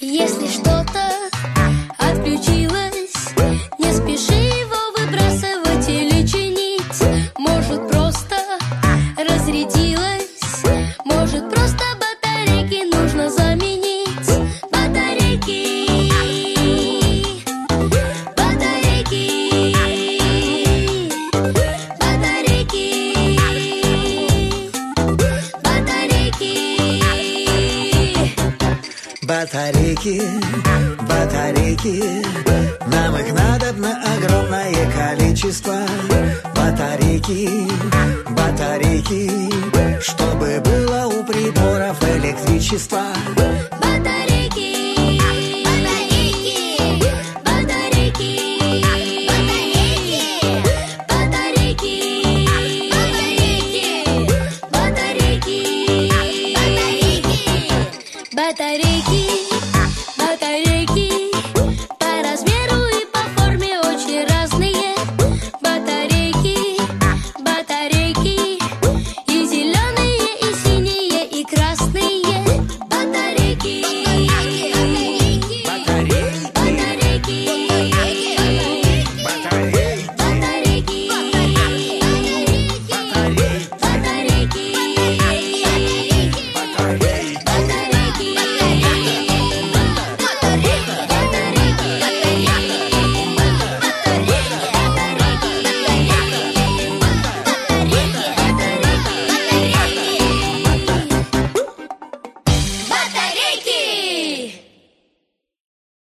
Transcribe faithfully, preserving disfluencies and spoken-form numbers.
Если что-то отключилось, не спеши его выбрасывать или чинить. Может, просто разрядилась, может, просто батарейки нужно заменить. Батарейки, батарейки, батарейки, батарейки. Батарейки, батарейки, нам их надобно огромное количество. Батарейки, батарейки, чтобы было у приборов электричество.